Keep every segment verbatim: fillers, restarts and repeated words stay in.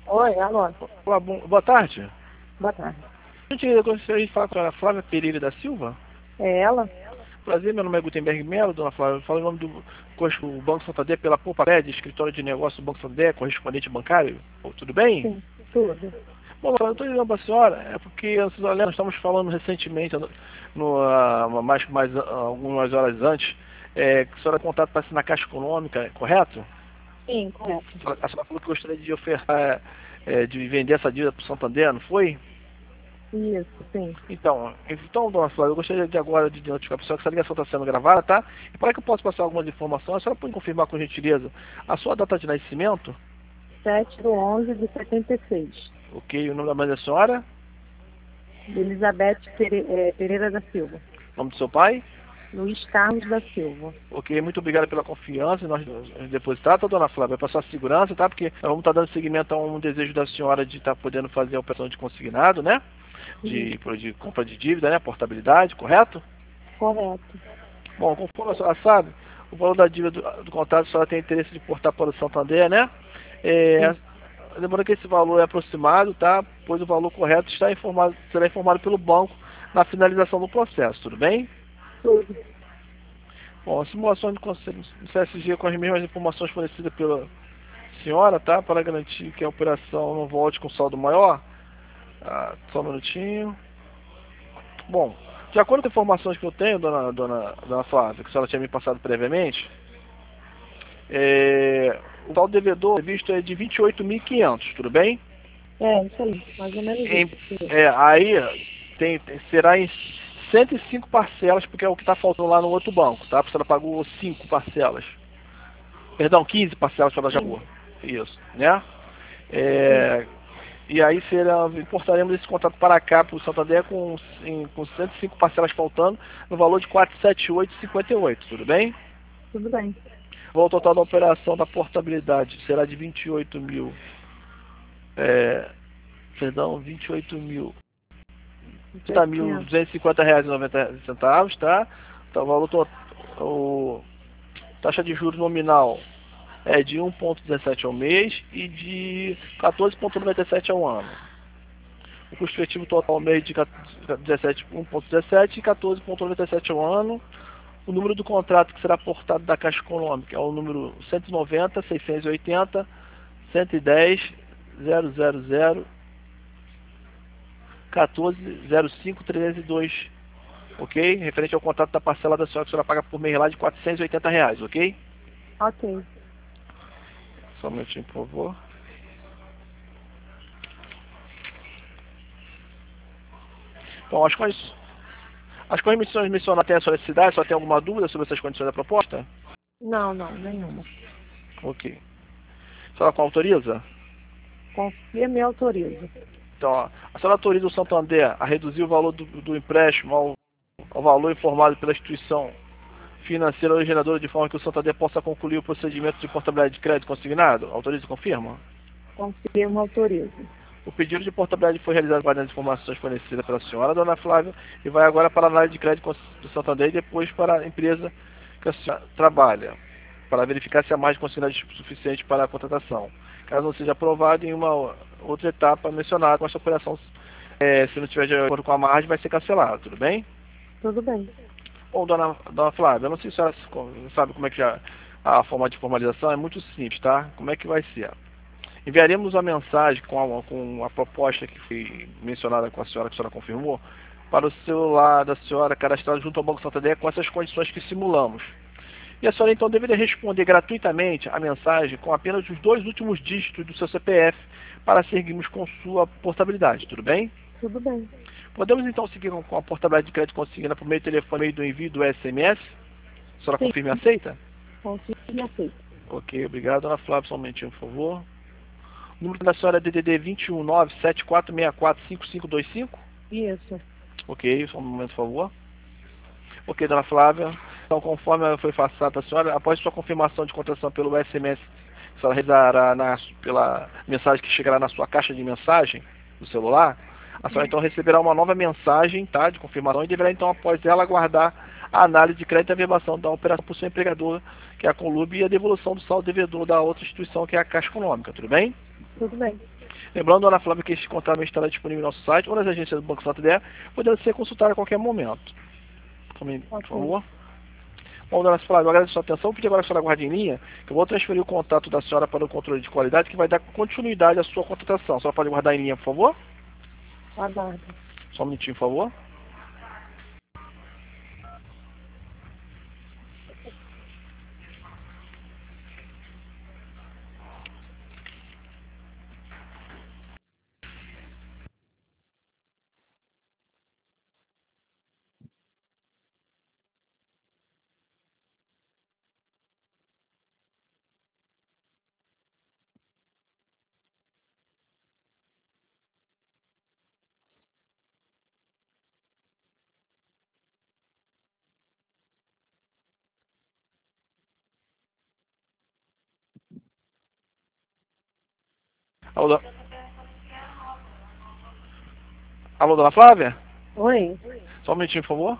Oi, alô. Olá, bom, boa tarde. Boa tarde. Gente, eu gostaria de falar com a Flávia Pereira da Silva. É ela? Prazer, meu nome é Gutenberg Melo, dona Flávia. Eu falo em nome do do Banco Santander pela Poupa-Pred, escritório de negócio do Banco Santander, correspondente bancário. Oh, tudo bem? Sim, tudo. Bom, eu estou ligando para a senhora, é porque, vocês olham, nós estamos falando recentemente, no, no, uh, mais, mais uh, algumas horas antes, é, que a senhora tem contato para assinar a Caixa Econômica, correto? Sim, correto. A senhora falou que gostaria de ofertar, é, de vender essa dívida para o Santander, não foi? Isso, sim. Então, então, dona Flávia, eu gostaria de agora de notificar a pessoa que essa ligação está sendo gravada, tá? E para que eu possa passar algumas informações, a senhora pode confirmar com gentileza a sua data de nascimento? sete do onze de setenta e seis. Ok, o nome da mãe da senhora? Elizabeth Pere- eh, Pereira da Silva. O nome do seu pai? Luiz Carlos da Silva. Ok, muito obrigado pela confiança em nós depositar, tá, dona Flávia? Para sua segurança, tá? Porque nós vamos estar dando seguimento a um desejo da senhora de estar podendo fazer a operação de consignado, né? De, de compra de dívida, né? Portabilidade, correto? Correto. Bom, conforme a senhora sabe, o valor da dívida do, do contrato, a senhora tem interesse de portar para o Santander, né? É, lembrando que esse valor é aproximado, tá? Pois o valor correto está informado, será informado pelo banco na finalização do processo, tudo bem? Tudo. Bom, a simulação de conselho do C S G com as mesmas informações fornecidas pela senhora, tá? Para garantir que a operação não volte com saldo maior. Ah, só um minutinho. Bom, de acordo com as informações que eu tenho, dona, dona, dona Flávia, que a senhora tinha me passado previamente, é, o saldo devedor previsto é de vinte e oito mil e quinhentos, tudo bem? É, isso aí. Mais ou menos Em, isso. é, aí tem, tem- será em cento e cinco parcelas, porque é o que está faltando lá no outro banco, tá? Porque ela pagou cinco parcelas. Perdão, quinze parcelas para ela já pagou. Isso, né? É, e aí será, importaremos esse contrato para cá, para o Santander, com, em, com cento e cinco parcelas faltando, no valor de quatrocentos e setenta e oito vírgula cinquenta e oito, tudo bem? Tudo bem. O valor total da operação da portabilidade será de vinte e oito mil, é, perdão, vinte e oito mil, trinta mil duzentos e cinquenta reais e noventa centavos, tá? Então o valor total, o taxa de juros nominal é de um vírgula dezessete ao mês e de quatorze vírgula noventa e sete ao ano. O custo efetivo total ao mês de dezessete, um vírgula dezessete e quatorze vírgula noventa e sete ao ano. O número do contrato que será portado da Caixa Econômica é o número cento e noventa, seiscentos e oitenta, cento e dez, zero zero zero, quatorze, zero cinco, treze, dois, ok? Referente ao contrato da parcela da senhora que a senhora paga por mês lá de quatrocentos e oitenta reais, ok? Ok. Só um minutinho, por favor. Bom, as condições, as condições mencionadas até a solicitadas, só tem alguma dúvida sobre essas condições da proposta? Não, não, nenhuma. Ok. A senhora autoriza? Confirma e autoriza. Então, ó, a senhora autoriza o Santander a reduzir o valor do, do empréstimo ao, ao valor informado pela instituição financeira originadora de forma que o Santander possa concluir o procedimento de portabilidade de crédito consignado? Autoriza e confirma? Confirma, autoriza. O pedido de portabilidade foi realizado com as informações fornecidas pela senhora, dona Flávia, e vai agora para a análise de crédito do Santander e depois para a empresa que a senhora trabalha, para verificar se há margem consignada suficiente para a contratação. Caso não seja aprovado, em uma outra etapa mencionada, com essa operação, é, se não estiver de acordo com a margem, vai ser cancelada, tudo bem? Tudo bem. Bom, dona, dona Flávia, eu não sei se a senhora sabe como é que já a forma de formalização é muito simples, tá? Como é que vai ser? Enviaremos a mensagem com a, com a proposta que foi mencionada com a senhora, que a senhora confirmou, para o celular da senhora cadastrado junto ao Banco Santander com essas condições que simulamos. E a senhora então deveria responder gratuitamente a mensagem com apenas os dois últimos dígitos do seu C P F para seguirmos com sua portabilidade, tudo bem? Tudo bem. Podemos então seguir com a portabilidade de crédito consignada por meio do telefone, meio do envio do S M S? A senhora Sim. confirma e aceita? Confirma e aceita. Ok, obrigado. Dona Flávia, só um momentinho, por favor. O número da senhora é D D D vinte e um, nove sete quatro seis quatro, cinco cinco dois cinco? Isso. Ok, só um momento, por favor. Ok, dona Flávia. Então, conforme foi passado para a senhora, após sua confirmação de contratação pelo S M S, a senhora realizará na, pela mensagem que chegará na sua caixa de mensagem do celular, a senhora então receberá uma nova mensagem, tá, de confirmação e deverá então, após ela, aguardar a análise de crédito e averbação da operação por seu empregador, que é a Conlub, e a devolução do saldo devedor da outra instituição, que é a Caixa Econômica, tudo bem? Tudo bem. Lembrando, dona Flávia, que este contrato estará disponível no nosso site ou nas agências do Banco Santander, podendo ser consultado a qualquer momento. Também, por favor. Bom, dona Flávia, eu agradeço a sua atenção. Vou pedir agora que a senhora aguarde em linha, que eu vou transferir o contato da senhora para o controle de qualidade, que vai dar continuidade à sua contratação. A senhora pode aguardar em linha, por favor? Aguardo. Só um minutinho, por favor. Alô, do... Alô, dona Flávia? Oi. Só um minutinho, por favor.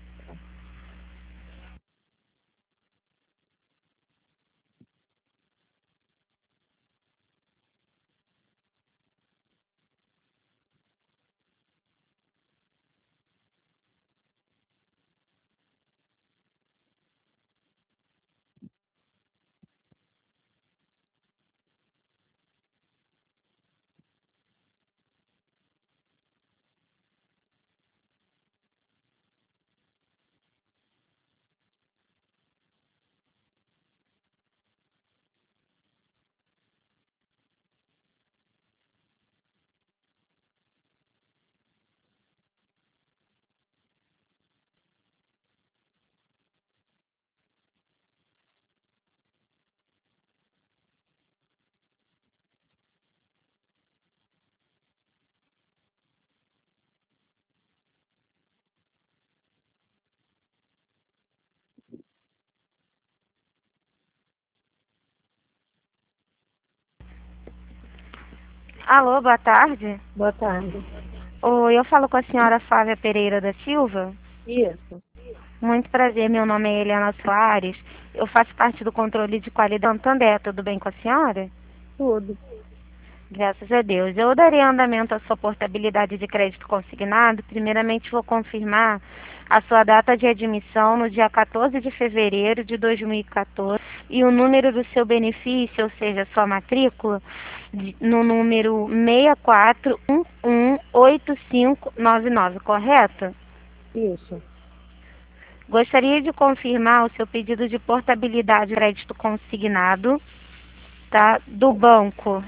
Alô, boa tarde. Boa tarde. Oi, eu falo com a senhora Flávia Pereira da Silva. Isso. Muito prazer, meu nome é Eliana Soares. Eu faço parte do controle de qualidade do Santander. Tudo bem com a senhora? Tudo. Graças a Deus. Eu darei andamento à sua portabilidade de crédito consignado. Primeiramente, vou confirmar a sua data de admissão no dia quatorze de fevereiro de dois mil e quatorze e o número do seu benefício, ou seja, a sua matrícula, de- no número seis quatro um um oito cinco nove nove, correto? Isso. Gostaria de confirmar o seu pedido de portabilidade de crédito consignado, tá? Do banco.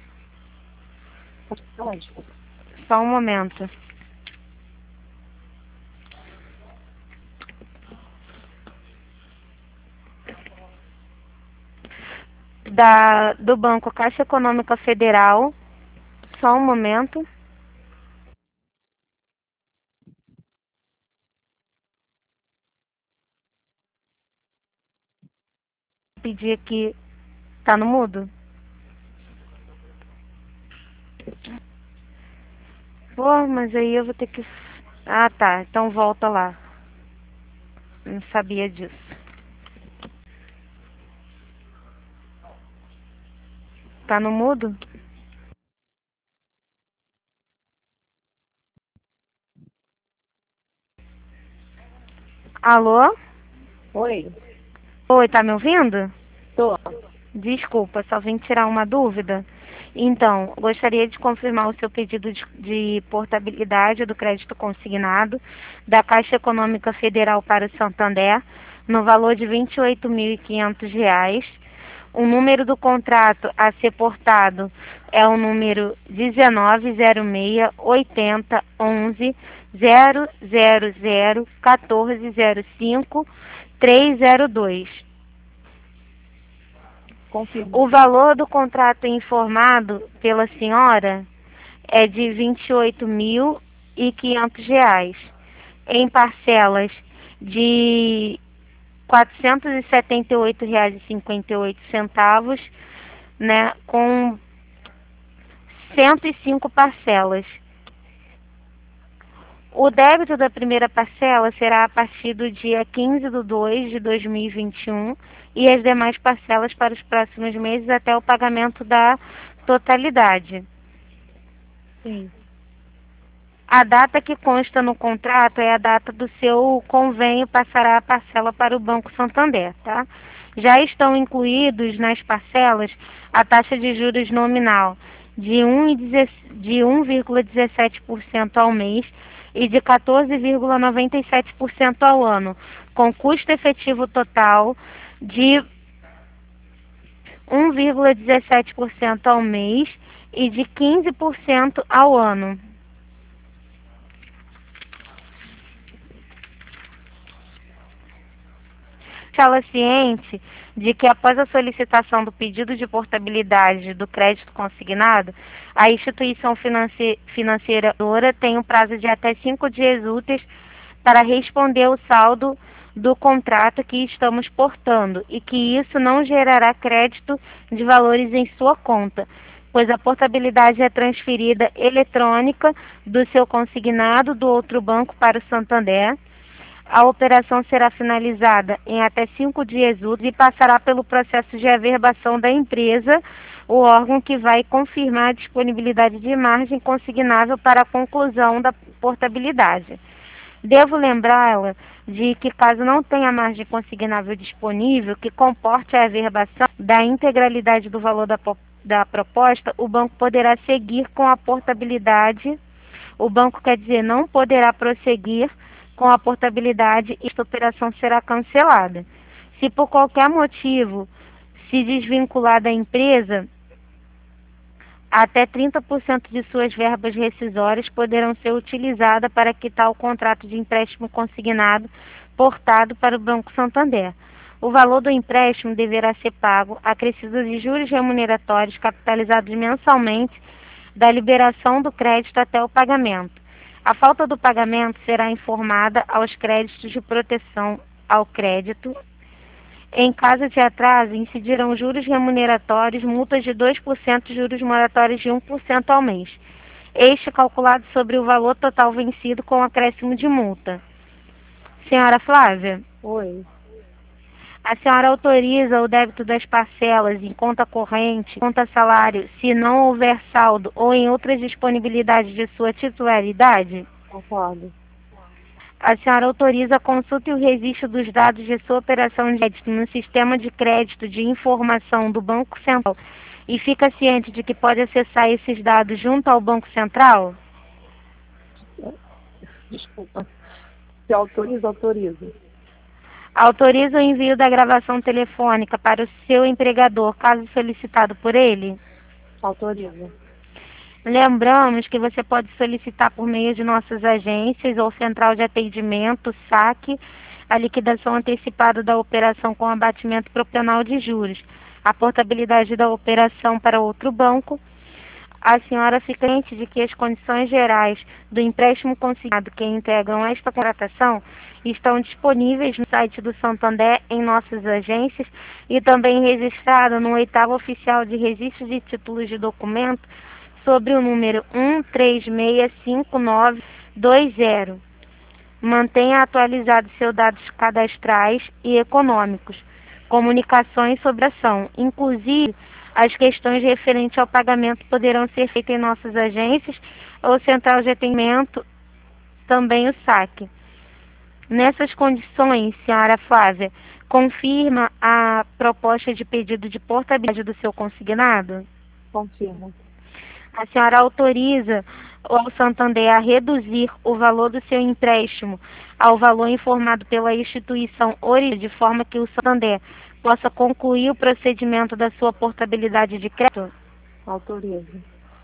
Pode falar, desculpa. Só um momento. Da, do Banco Caixa Econômica Federal. Só um momento. Pedir aqui. Tá no mudo? Pô, mas aí eu vou ter que. Ah, tá. Então volta lá. Não sabia disso. Tá no mudo? Alô? Oi. Oi, tá me ouvindo? Tô. Desculpa, só vim tirar uma dúvida. Então, gostaria de confirmar o seu pedido de, de portabilidade do crédito consignado da Caixa Econômica Federal para o Santander, no valor de vinte e oito mil e quinhentos reais. O número do contrato a ser portado é o número dezenove zero seis oitenta onze zero zero zero quatorze zero cinco três zero dois. Confirmo. O valor do contrato informado pela senhora é de vinte e oito mil e quinhentos reais, em parcelas de quatrocentos e setenta e oito reais e cinquenta e oito centavos, né, com cento e cinco parcelas. O débito da primeira parcela será a partir do dia quinze de dois de dois mil e vinte e um e as demais parcelas para os próximos meses até o pagamento da totalidade. Sim. A data que consta no contrato é a data do seu convênio, passará a parcela para o Banco Santander, tá? Já estão incluídos nas parcelas a taxa de juros nominal de um vírgula dezessete por cento ao mês e de quatorze vírgula noventa e sete por cento ao ano, com custo efetivo total de um vírgula dezessete por cento ao mês e de quinze por cento ao ano. Ela ciente de que após a solicitação do pedido de portabilidade do crédito consignado, a instituição financi- financeira tem um prazo de até cinco dias úteis para responder o saldo do contrato que estamos portando e que isso não gerará crédito de valores em sua conta, pois a portabilidade é transferida eletrônica do seu consignado do outro banco para o Santander. A operação será finalizada em até cinco dias úteis e passará pelo processo de averbação da empresa, o órgão que vai confirmar a disponibilidade de margem consignável para a conclusão da portabilidade. Devo lembrá-la de que, caso não tenha margem consignável disponível que comporte a averbação da integralidade do valor da, da proposta, o banco poderá seguir com a portabilidade. O banco, quer dizer, não poderá prosseguir com a portabilidade e esta operação será cancelada. Se por qualquer motivo se desvincular da empresa, até trinta por cento de suas verbas rescisórias poderão ser utilizadas para quitar o contrato de empréstimo consignado portado para o Banco Santander. O valor do empréstimo deverá ser pago acrescido de juros remuneratórios capitalizados mensalmente da liberação do crédito até o pagamento. A falta do pagamento será informada aos créditos de proteção ao crédito. Em caso de atraso, incidirão juros remuneratórios, multas de dois por cento e juros moratórios de um por cento ao mês. Este calculado sobre o valor total vencido com acréscimo de multa. Senhora Flávia? Oi. A senhora autoriza o débito das parcelas em conta corrente, conta salário, se não houver saldo ou em outras disponibilidades de sua titularidade? Concordo. A senhora autoriza a consulta e o registro dos dados de sua operação de crédito no sistema de crédito de informação do Banco Central e fica ciente de que pode acessar esses dados junto ao Banco Central? Desculpa. Se autoriza, autoriza. Autoriza o envio da gravação telefônica para o seu empregador, caso solicitado por ele? Autoriza. Lembramos que você pode solicitar por meio de nossas agências ou central de atendimento, saque, a liquidação antecipada da operação com abatimento proporcional de juros, a portabilidade da operação para outro banco. A senhora fica ciente de que as condições gerais do empréstimo consignado que integram esta contratação estão disponíveis no site do Santander, em nossas agências e também registrado no oitavo oficial de registro de títulos de documento sobre o número um três seis cinco nove dois zero. Mantenha atualizados seus dados cadastrais e econômicos, comunicações sobre a ação, inclusive as questões referentes ao pagamento poderão ser feitas em nossas agências ou central de atendimento, também o saque. Nessas condições, senhora Flávia, confirma a proposta de pedido de portabilidade do seu consignado? Confirmo. A senhora autoriza ao Santander a reduzir o valor do seu empréstimo ao valor informado pela instituição original, de forma que o Santander possa concluir o procedimento da sua portabilidade de crédito? Autoriza.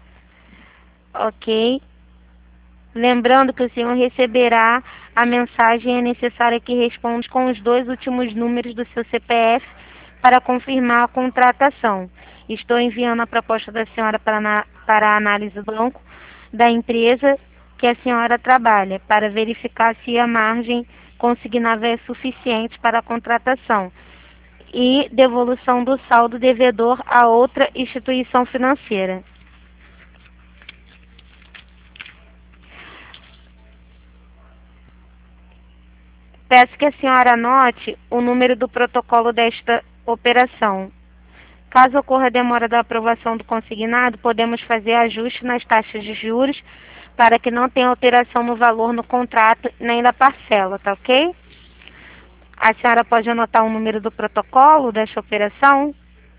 Ok. Lembrando que o senhor receberá a mensagem é necessária que responda com os dois últimos números do seu C P F para confirmar a contratação. Estou enviando a proposta da senhora para, na, para a análise do banco da empresa que a senhora trabalha, para verificar se a margem consignável é suficiente para a contratação e devolução do saldo devedor a outra instituição financeira. Peço que a senhora anote o número do protocolo desta operação. Caso ocorra demora da aprovação do consignado, podemos fazer ajuste nas taxas de juros para que não tenha alteração no valor no contrato nem na parcela, tá ok? A senhora pode anotar o número do protocolo desta operação?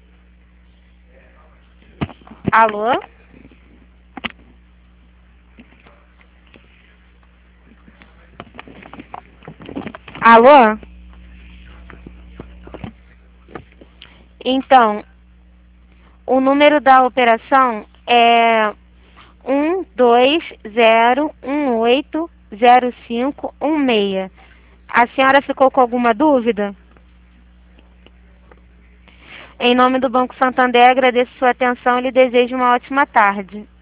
Alô? Alô? Então, o número da operação é um dois zero um oito zero cinco um seis. A senhora ficou com alguma dúvida? Em nome do Banco Santander, agradeço sua atenção e lhe desejo uma ótima tarde.